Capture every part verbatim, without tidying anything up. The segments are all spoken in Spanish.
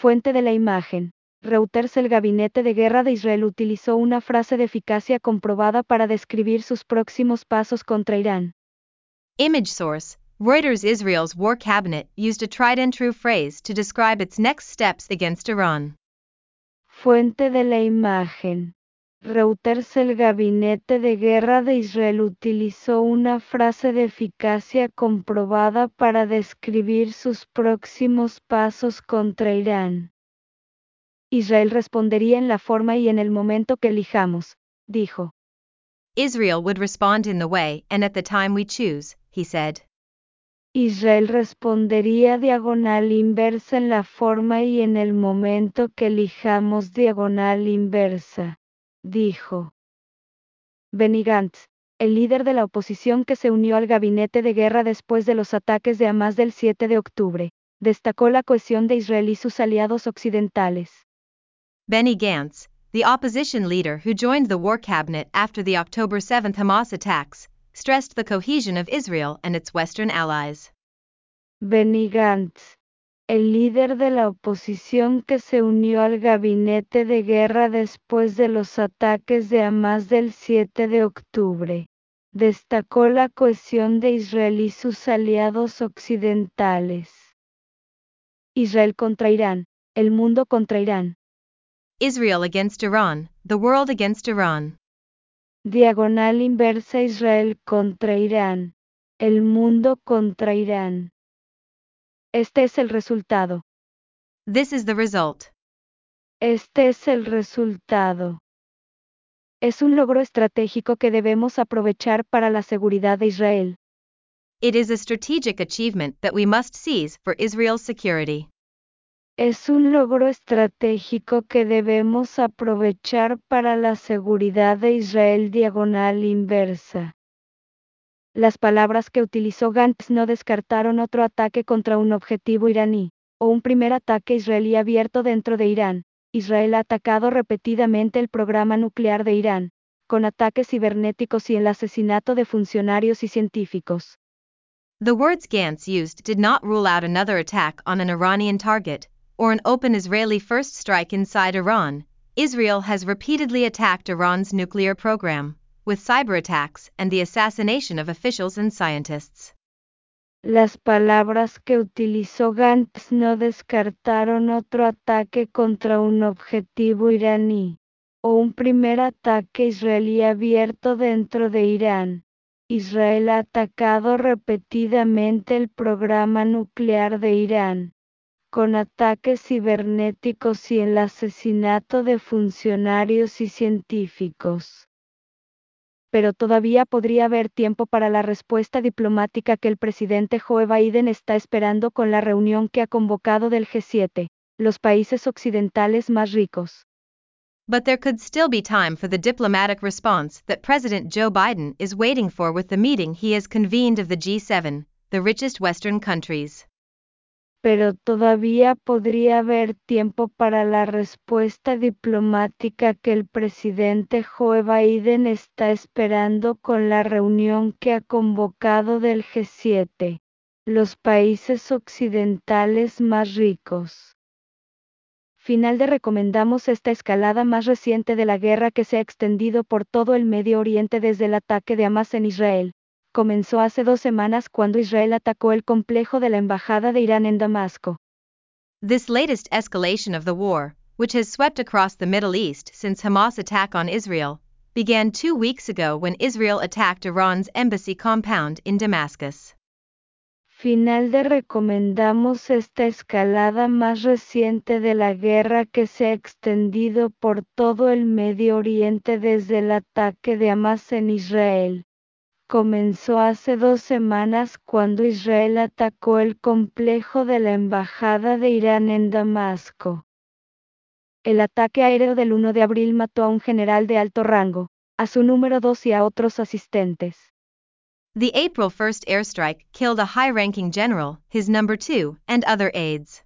Fuente de la imagen. Reuters. El Gabinete de Guerra de Israel utilizó una frase de eficacia comprobada para describir sus próximos pasos contra Irán. Image source. Reuters. Israel's War Cabinet used a tried and true phrase to describe its next steps against Iran. Fuente de la imagen. Reuters. El Gabinete de Guerra de Israel utilizó una frase de eficacia comprobada para describir sus próximos pasos contra Irán. Israel respondería en la forma y en el momento que elijamos, dijo. Israel would respond in the way and at the time we choose, he said. Israel respondería diagonal inversa en la forma y en el momento que elijamos diagonal inversa, dijo. Benny Gantz, el líder de la oposición que se unió al gabinete de guerra después de los ataques de Hamás del siete de octubre, destacó la cohesión de Israel y sus aliados occidentales. Benny Gantz, the opposition leader who joined the war cabinet after the October seventh Hamas attacks, stressed the cohesion of Israel and its Western allies. Benny Gantz, el líder de la oposición que se unió al gabinete de guerra después de los ataques de Hamás del siete de octubre, destacó la cohesión de Israel y sus aliados occidentales. Israel contra Irán, el mundo contra Irán. Israel against Iran, the world against Iran. Diagonal inversa. Israel contra Irán, el mundo contra Irán. Este es el resultado. This is the result. Este es el resultado. Es un logro estratégico que debemos aprovechar para la seguridad de Israel. It is a strategic achievement that we must seize for Israel's security. Es un logro estratégico que debemos aprovechar para la seguridad de Israel. Diagonal inversa. Las palabras que utilizó Gantz no descartaron otro ataque contra un objetivo iraní, o un primer ataque israelí abierto dentro de Irán. Israel ha atacado repetidamente el programa nuclear de Irán, con ataques cibernéticos y el asesinato de funcionarios y científicos. The words Gantz used did not rule out another attack on an Iranian target, or an open Israeli first strike inside Iran. Israel has repeatedly attacked Iran's nuclear program, with cyber attacks and the assassination of officials and scientists. Las palabras que utilizó Gantz no descartaron otro ataque contra un objetivo iraní, o un primer ataque israelí abierto dentro de Irán. Israel ha atacado repetidamente el programa nuclear de Irán, con ataques cibernéticos y el asesinato de funcionarios y científicos. Pero todavía podría haber tiempo para la respuesta diplomática que el presidente Joe Biden está esperando con la reunión que ha convocado del G siete, los países occidentales más ricos. But there could still be time for the diplomatic response that President Joe Biden is waiting for with the meeting he has convened of the G seven, the richest Western countries. Pero todavía podría haber tiempo para la respuesta diplomática que el presidente Joe Biden está esperando con la reunión que ha convocado del G siete, los países occidentales más ricos. Final de recomendamos esta escalada más reciente de la guerra que se ha extendido por todo el Medio Oriente desde el ataque de Hamás en Israel. Comenzó hace dos semanas cuando Israel atacó el complejo de la embajada de Irán en Damasco. This latest escalation of the war, which has swept across the Middle East since Hamas' attack on Israel, began two weeks ago when Israel attacked Iran's embassy compound in Damascus. Final de recomendamos esta escalada más reciente de la guerra que se ha extendido por todo el Medio Oriente desde el ataque de Hamás en Israel. Comenzó hace dos semanas cuando Israel atacó el complejo de la embajada de Irán en Damasco. El ataque aéreo del uno de abril mató a un general de alto rango, a su número dos y a otros asistentes. The April first airstrike killed a high-ranking general, his number two, and other aides.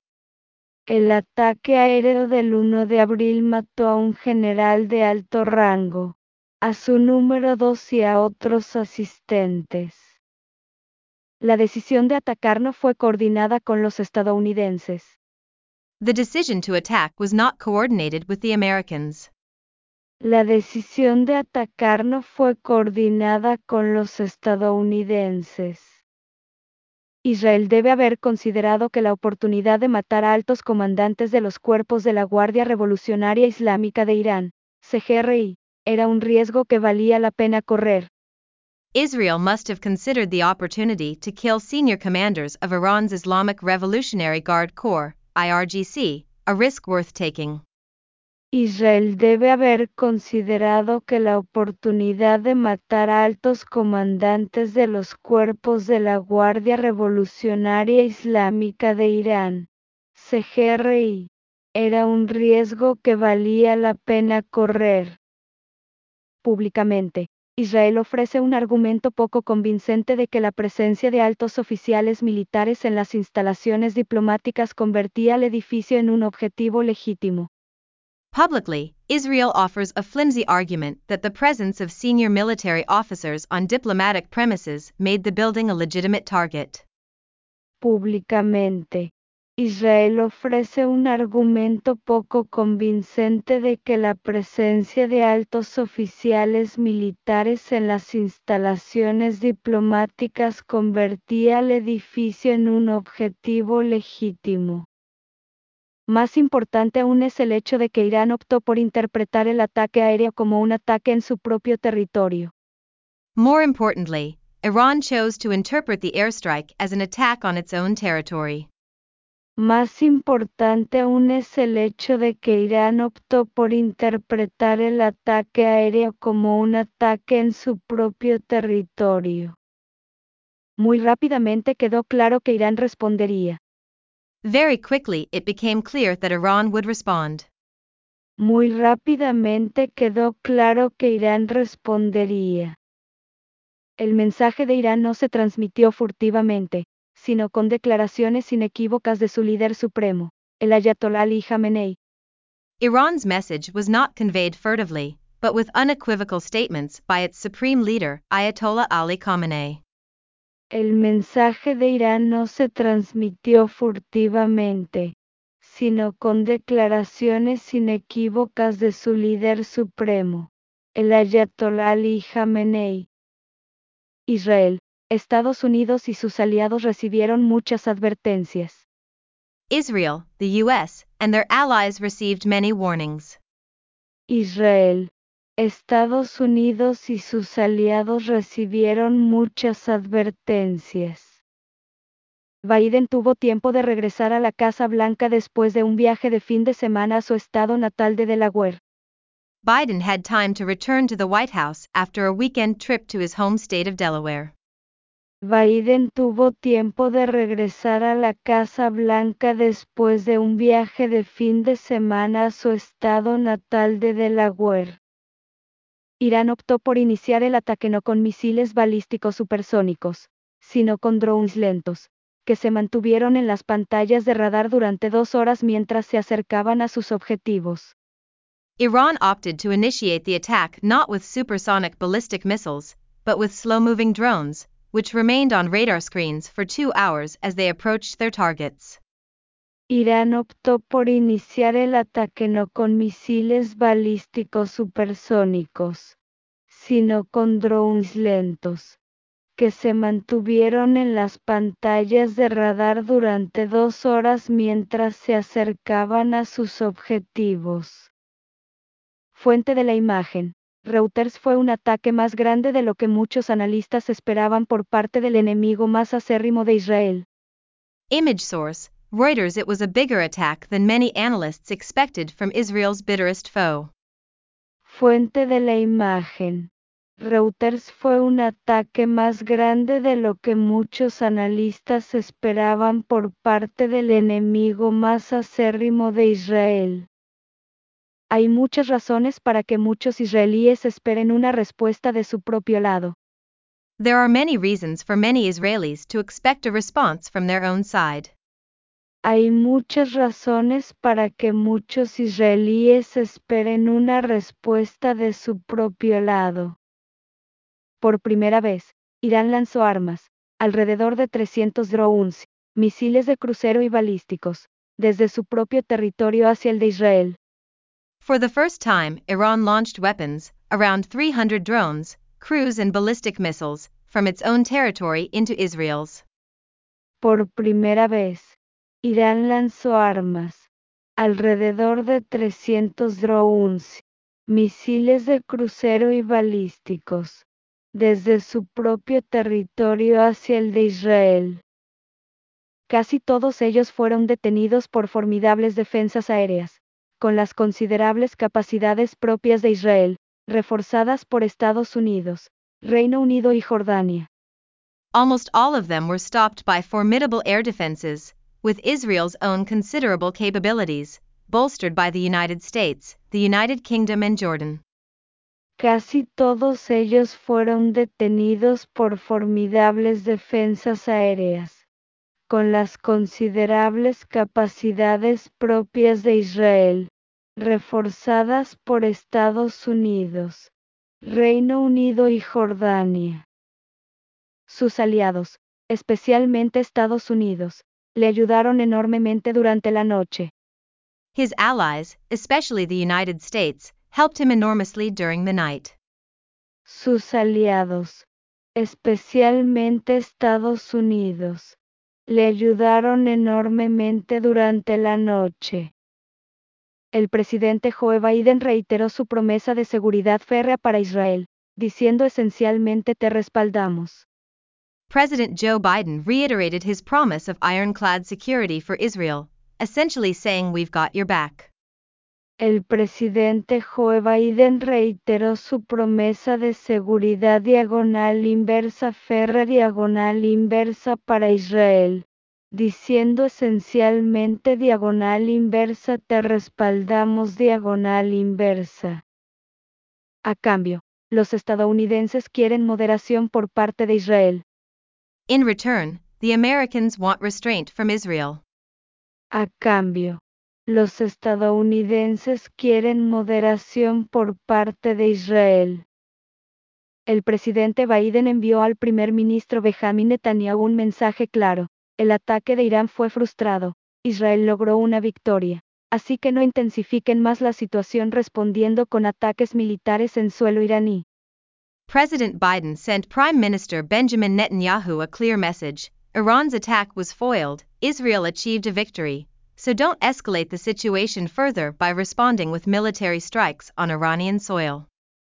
El ataque aéreo del uno de abril mató a un general de alto rango, a su número dos y a otros asistentes. La decisión de atacar no fue coordinada con los estadounidenses. The decision to attack was not coordinated with the Americans. La decisión de atacar no fue coordinada con los estadounidenses. Israel debe haber considerado que la oportunidad de matar a altos comandantes de los cuerpos de la Guardia Revolucionaria Islámica de Irán, C G R I, era un riesgo que valía la pena correr. Israel must have considered the opportunity to kill senior commanders of Iran's Islamic Revolutionary Guard Corps, I R G C, a risk worth taking. Israel debe haber considerado que la oportunidad de matar a altos comandantes de los cuerpos de la Guardia Revolucionaria Islámica de Irán, C G R I, era un riesgo que valía la pena correr. Públicamente, Israel ofrece un argumento poco convincente de que la presencia de altos oficiales militares en las instalaciones diplomáticas convertía al edificio en un objetivo legítimo. Publicly, Israel offers a flimsy argument that the presence of senior military officers on diplomatic premises made the building a legitimate target. Públicamente, Israel ofrece un argumento poco convincente de que la presencia de altos oficiales militares en las instalaciones diplomáticas convertía al edificio en un objetivo legítimo. Más importante aún es el hecho de que Irán optó por interpretar el ataque aéreo como un ataque en su propio territorio. More importantly, Iran chose to interpret the airstrike as an attack on its own territory. Más importante aún es el hecho de que Irán optó por interpretar el ataque aéreo como un ataque en su propio territorio. Muy rápidamente quedó claro que Irán respondería. Very quickly it became clear that Iran would respond. Muy rápidamente quedó claro que Irán respondería. El mensaje de Irán no se transmitió furtivamente, sino con declaraciones inequívocas de su líder supremo, el Ayatollah Ali Khamenei. Iran's message was not conveyed furtively, but with unequivocal statements by its supreme leader, Ayatollah Ali Khamenei. El mensaje de Irán no se transmitió furtivamente, sino con declaraciones inequívocas de su líder supremo, el Ayatollah Ali Khamenei. Israel, Estados Unidos y sus aliados recibieron muchas advertencias. Israel, the U S, and their allies received many warnings. Israel, Estados Unidos y sus aliados recibieron muchas advertencias. Biden tuvo tiempo de regresar a la Casa Blanca después de un viaje de fin de semana a su estado natal de Delaware. Biden had time to return to the White House after a weekend trip to his home state of Delaware. Biden tuvo tiempo de regresar a la Casa Blanca después de un viaje de fin de semana a su estado natal de Delaware. Irán optó por iniciar el ataque no con misiles balísticos supersónicos, sino con drones lentos, que se mantuvieron en las pantallas de radar durante dos horas mientras se acercaban a sus objetivos. Iran opted to initiate the attack not with supersonic ballistic missiles, but with slow-moving drones, which remained on radar screens for two hours as they approached their targets. Irán optó por iniciar el ataque no con misiles balísticos supersónicos, sino con drones lentos, que se mantuvieron en las pantallas de radar durante dos horas mientras se acercaban a sus objetivos. Fuente de la imagen. Reuters fue un ataque más grande de lo que muchos analistas esperaban por parte del enemigo más acérrimo de Israel. Image source, Reuters. It was a bigger attack than many analysts expected from Israel's bitterest foe. Fuente de la imagen. Reuters fue un ataque más grande de lo que muchos analistas esperaban por parte del enemigo más acérrimo de Israel. Hay muchas razones para que muchos israelíes esperen una respuesta de su propio lado. There are many reasons for many Israelis to expect a response from their own side. Hay muchas razones para que muchos israelíes esperen una respuesta de su propio lado. Por primera vez, Irán lanzó armas, alrededor de trescientos drones, misiles de crucero y balísticos, desde su propio territorio hacia el de Israel. For the first time, Iran launched weapons, around three hundred drones, cruise and ballistic missiles, from its own territory into Israel's. Por primera vez, Irán lanzó armas, alrededor de trescientos drones, misiles de crucero y balísticos, desde su propio territorio hacia el de Israel. Casi todos ellos fueron detenidos por formidables defensas aéreas, con las considerables capacidades propias de Israel, reforzadas por Estados Unidos, Reino Unido y Jordania. Almost all of them were stopped by formidable air defenses, with Israel's own considerable capabilities, bolstered by the United States, the United Kingdom and Jordan. Casi todos ellos fueron detenidos por formidables defensas aéreas, con las considerables capacidades propias de Israel, reforzadas por Estados Unidos, Reino Unido y Jordania. Sus aliados, especialmente Estados Unidos, le ayudaron enormemente durante la noche. His allies, especially the United States, helped him enormously during the night. Sus aliados, especialmente Estados Unidos, le ayudaron enormemente durante la noche. El presidente Joe Biden reiteró su promesa de seguridad férrea para Israel, diciendo esencialmente te respaldamos. President Joe Biden reiterated his promise of ironclad security for Israel, essentially saying we've got your back. El presidente Joe Biden reiteró su promesa de seguridad diagonal inversa férrea diagonal inversa para Israel, diciendo esencialmente diagonal inversa te respaldamos diagonal inversa. A cambio, los estadounidenses quieren moderación por parte de Israel. In return, the Americans want restraint from Israel. A cambio, los estadounidenses quieren moderación por parte de Israel. El presidente Biden envió al primer ministro Benjamin Netanyahu un mensaje claro: el ataque de Irán fue frustrado, Israel logró una victoria, así que no intensifiquen más la situación respondiendo con ataques militares en suelo iraní. President Biden sent Prime Minister Benjamin Netanyahu a clear message: Iran's attack was foiled, Israel achieved a victory, so don't escalate the situation further by responding with military strikes on Iranian soil.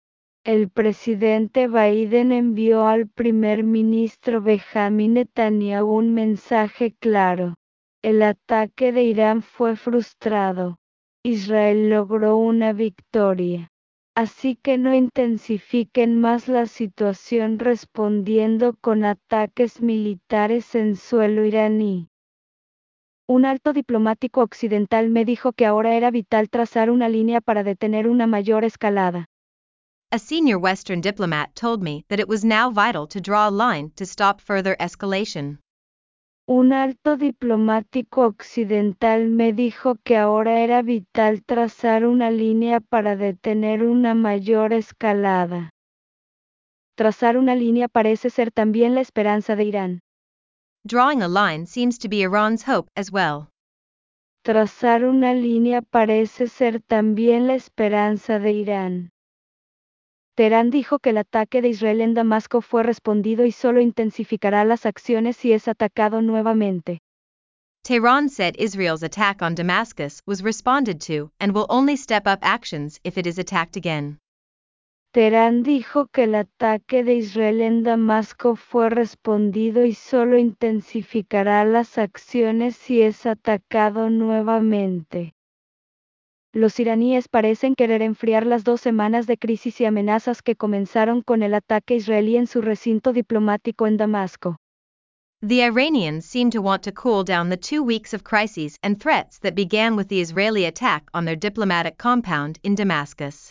El presidente Biden envió al primer ministro Benjamin Netanyahu un mensaje claro: el ataque de Irán fue frustrado, Israel logró una victoria, así que no intensifiquen más la situación respondiendo con ataques militares en suelo iraní. Un alto diplomático occidental me dijo que ahora era vital trazar una línea para detener una mayor escalada. A senior Western diplomat told me that it was now vital to draw a line to stop further escalation. Un alto diplomático occidental me dijo que ahora era vital trazar una línea para detener una mayor escalada. Trazar una línea parece ser también la esperanza de Irán. Drawing a line seems to be Iran's hope as well. Trazar una línea parece ser también la esperanza de Irán. Teherán dijo que el ataque de Israel en Damasco fue respondido y solo intensificará las acciones si es atacado nuevamente. Tehran said Israel's attack on Damascus was responded to and will only step up actions if it is attacked again. Teherán dijo que el ataque de Israel en Damasco fue respondido y solo intensificará las acciones si es atacado nuevamente. Los iraníes parecen querer enfriar las dos semanas de crisis y amenazas que comenzaron con el ataque israelí en su recinto diplomático en Damasco. The Iranians seem to want to cool down the two weeks of crises and threats that began with the Israeli attack on their diplomatic compound in Damascus.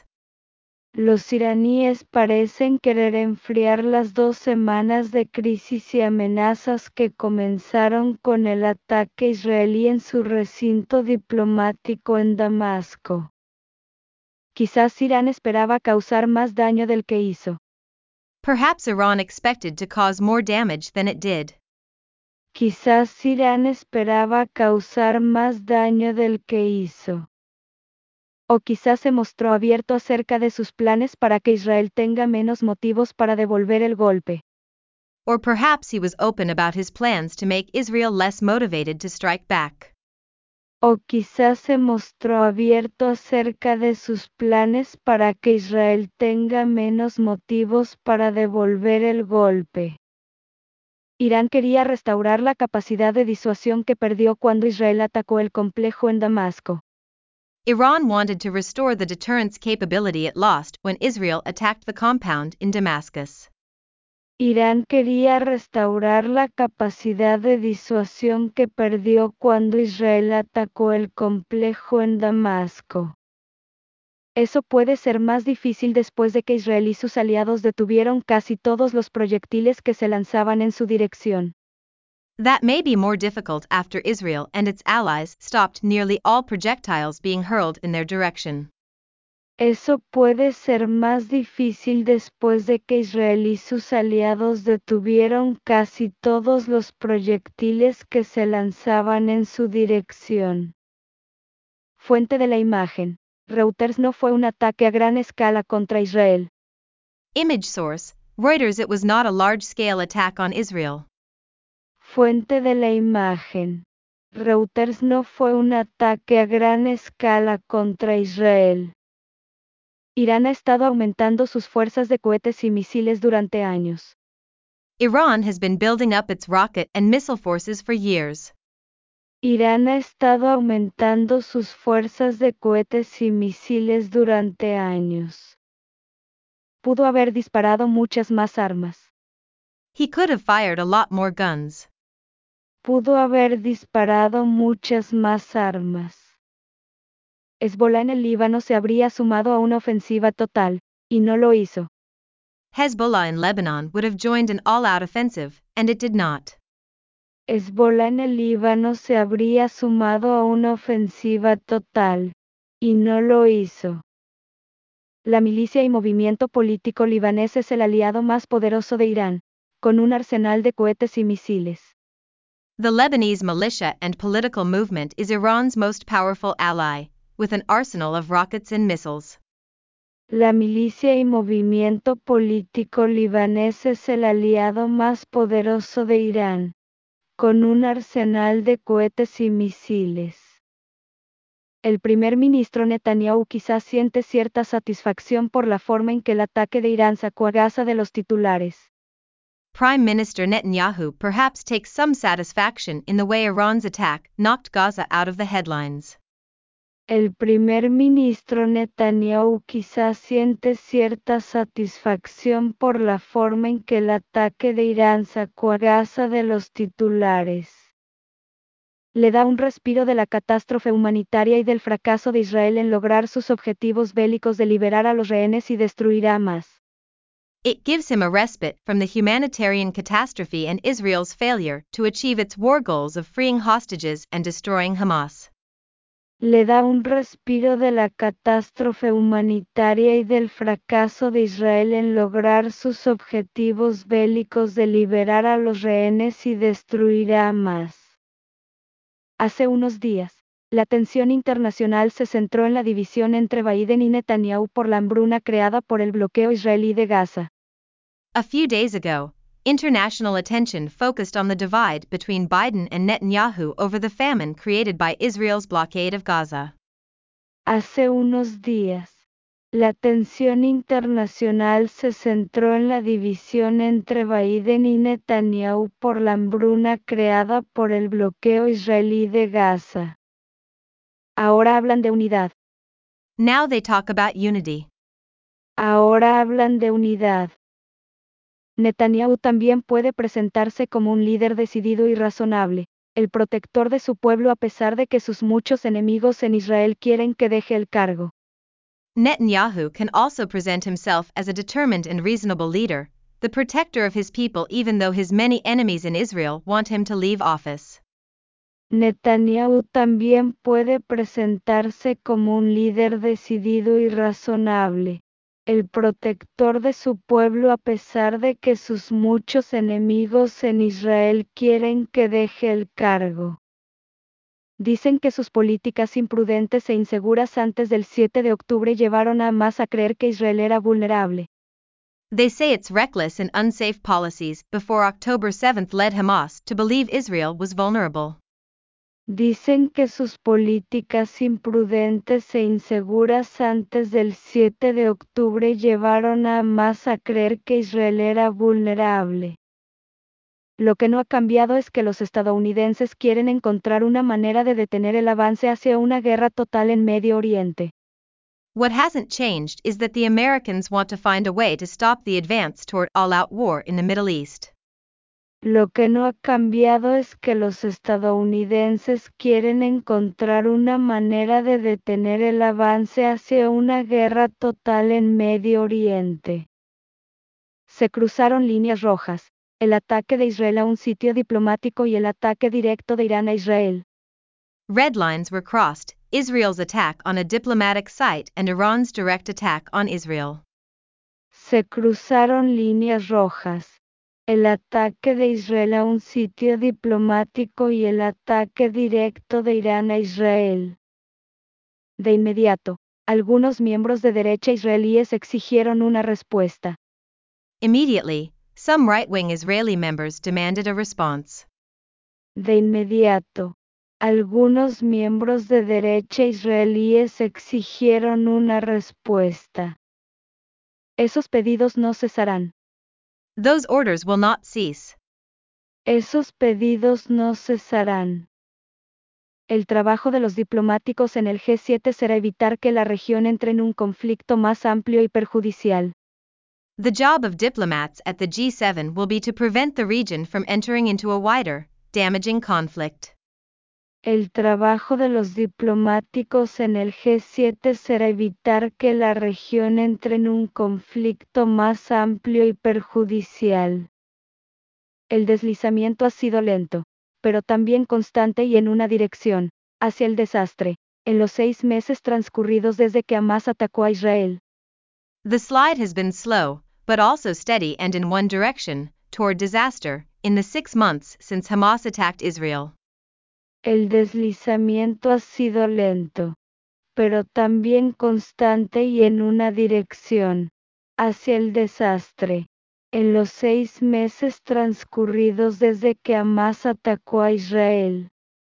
Los iraníes parecen querer enfriar las dos semanas de crisis y amenazas que comenzaron con el ataque israelí en su recinto diplomático en Damasco. Quizás Irán esperaba causar más daño del que hizo. Perhaps Iran expected to cause more damage than it did. Quizás Irán esperaba causar más daño del que hizo. O quizás se mostró abierto acerca de sus planes para que Israel tenga menos motivos para devolver el golpe. Or perhaps he was open about his plans to make Israel less motivated to strike back. O quizás se mostró abierto acerca de sus planes para que Israel tenga menos motivos para devolver el golpe. Irán quería restaurar la capacidad de disuasión que perdió cuando Israel atacó el complejo en Damasco. Iran wanted to restore the deterrence capability it lost when Israel attacked the compound in Damascus. Irán quería restaurar la capacidad de disuasión que perdió cuando Israel atacó el complejo en Damasco. Eso puede ser más difícil después de que Israel y sus aliados detuvieron casi todos los proyectiles que se lanzaban en su dirección. That may be more difficult after Israel and its allies stopped nearly all projectiles being hurled in their direction. Eso puede ser más difícil después de que Israel y sus aliados detuvieron casi todos los proyectiles que se lanzaban en su dirección. Fuente de la imagen. Reuters no fue un ataque a gran escala contra Israel. Image source, Reuters. It was not a large-scale attack on Israel. Fuente de la imagen. Reuters no fue un ataque a gran escala contra Israel. Irán ha estado aumentando sus fuerzas de cohetes y misiles durante años. Iran has been building up its rocket and missile forces for years. Irán ha estado aumentando sus fuerzas de cohetes y misiles durante años. Pudo haber disparado muchas más armas. He could have fired a lot more guns. Pudo haber disparado muchas más armas. Hezbollah en el Líbano se habría sumado a una ofensiva total, y no lo hizo. Hezbollah in Lebanon would have joined an all-out offensive, and it did not. Hezbollah en el Líbano se habría sumado a una ofensiva total, y no lo hizo. La milicia y movimiento político libanés es el aliado más poderoso de Irán, con un arsenal de cohetes y misiles. The Lebanese militia and political movement is Iran's most powerful ally, with an arsenal of rockets and missiles. La milicia y movimiento político libanés es el aliado más poderoso de Irán, con un arsenal de cohetes y misiles. El primer ministro Netanyahu quizás siente cierta satisfacción por la forma en que el ataque de Irán sacó a Gaza de los titulares. Prime Minister Netanyahu perhaps takes some satisfaction in the way Iran's attack knocked Gaza out of the headlines. El primer ministro Netanyahu quizás siente cierta satisfacción por la forma en que el ataque de Irán sacó a Gaza de los titulares. Le da un respiro de la catástrofe humanitaria y del fracaso de Israel en lograr sus objetivos bélicos de liberar a los rehenes y destruir a Hamas. It gives him a respite from the humanitarian catastrophe and Israel's failure to achieve its war goals of freeing hostages and destroying Hamas. Le da un respiro de la catástrofe humanitaria y del fracaso de Israel en lograr sus objetivos bélicos de liberar a los rehenes y destruir a Hamas. Hace unos días, la atención internacional se centró en la división entre Biden y Netanyahu por la hambruna creada por el bloqueo israelí de Gaza. A few days ago, international attention focused on the divide between Biden and Netanyahu over the famine created by Israel's blockade of Gaza. Hace unos días, la atención internacional se centró en la división entre Biden y Netanyahu por la hambruna creada por el bloqueo israelí de Gaza. Ahora hablan de unidad. Now they talk about unity. Ahora hablan de unidad. Netanyahu también puede presentarse como un líder decidido y razonable, el protector de su pueblo a pesar de que sus muchos enemigos en Israel quieren que deje el cargo. Netanyahu can also present himself as a determined and reasonable leader, the protector of his people even though his many enemies in Israel want him to leave office. Netanyahu también puede presentarse como un líder decidido y razonable, el protector de su pueblo a pesar de que sus muchos enemigos en Israel quieren que deje el cargo. Dicen que sus políticas imprudentes e inseguras antes del siete de octubre llevaron a Hamas a creer que Israel era vulnerable. They say its reckless and unsafe policies before October seventh led Hamas to believe Israel was vulnerable. Dicen que sus políticas imprudentes e inseguras antes del siete de octubre llevaron a Hamas a creer que Israel era vulnerable. Lo que no ha cambiado es que los estadounidenses quieren encontrar una manera de detener el avance hacia una guerra total en Medio Oriente. What hasn't changed is that the Americans want to find a way to stop the advance toward all-out war in the Middle East. Lo que no ha cambiado es que los estadounidenses quieren encontrar una manera de detener el avance hacia una guerra total en Medio Oriente. Se cruzaron líneas rojas, el ataque de Israel a un sitio diplomático y el ataque directo de Irán a Israel. Red lines were crossed, Israel's attack on a diplomatic site and Iran's direct attack on Israel. Se cruzaron líneas rojas, el ataque de Israel a un sitio diplomático y el ataque directo de Irán a Israel. De inmediato, algunos miembros de derecha israelíes exigieron una respuesta. Immediately, some right-wing Israeli members demanded a response. De inmediato, algunos miembros de derecha israelíes exigieron una respuesta. Esos pedidos no cesarán. Those orders will not cease. Esos pedidos no cesarán. El trabajo de los diplomáticos en el G siete será evitar que la región entre en un conflicto más amplio y perjudicial. The job of diplomats at the G seven will be to prevent the region from entering into a wider, damaging conflict. El trabajo de los diplomáticos en el G siete será evitar que la región entre en un conflicto más amplio y perjudicial. El deslizamiento ha sido lento, pero también constante y en una dirección, hacia el desastre, en los seis meses transcurridos desde que Hamas atacó a Israel. The slide has been slow, but also steady and in one direction, toward disaster, in the six months since Hamas attacked Israel. El deslizamiento ha sido lento, pero también constante y en una dirección, hacia el desastre, en los seis meses transcurridos desde que Hamas atacó a Israel.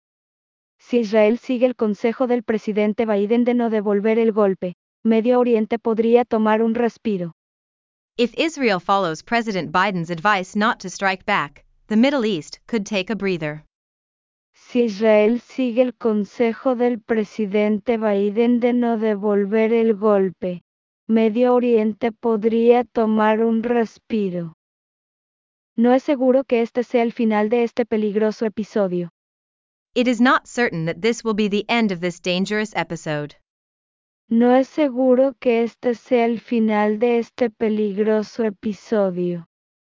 Si Israel sigue el consejo del presidente Biden de no devolver el golpe, Medio Oriente podría tomar un respiro. If Israel follows President Biden's advice not to strike back, the Middle East could take a breather. Si Israel sigue el consejo del presidente Biden de no devolver el golpe, Medio Oriente podría tomar un respiro. No es seguro que este sea el final de este peligroso episodio. It is not certain that this will be the end of this dangerous episode. No es seguro que este sea el final de este peligroso episodio.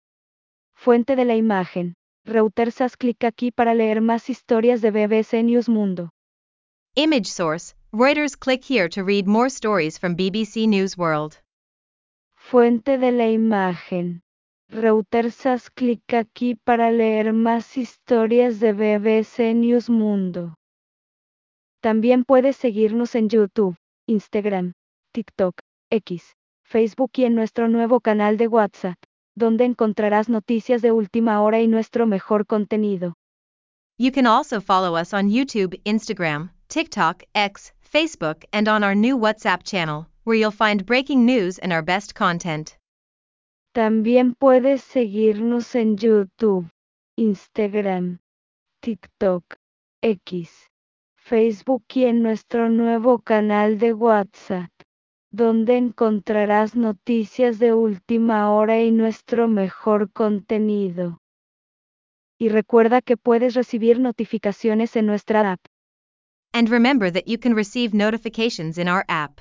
Fuente de la imagen. Reuters. Haz clic aquí para leer más historias de B B C News Mundo. Image source, Reuters. Click here to read more stories from B B C News World. Fuente de la imagen. Reuters. Haz clic aquí para leer más historias de B B C News Mundo. También puedes seguirnos en YouTube, Instagram, TikTok, X, Facebook y en nuestro nuevo canal de WhatsApp, donde encontrarás noticias de última hora y nuestro mejor contenido. You can also follow us on YouTube, Instagram, TikTok, X, Facebook, and on our new WhatsApp channel, where you'll find breaking news and our best content. También puedes seguirnos en YouTube, Instagram, TikTok, X, Facebook y en nuestro nuevo canal de WhatsApp, donde encontrarás noticias de última hora y nuestro mejor contenido. Y recuerda que puedes recibir notificaciones en nuestra app. And remember that you can receive notifications in our app.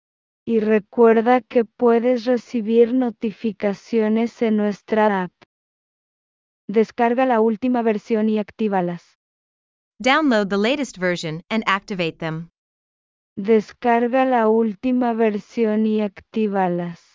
Y recuerda que puedes recibir notificaciones en nuestra app. Descarga la última versión y actívalas. Download the latest version and activate them. Descarga la última versión y actívalas.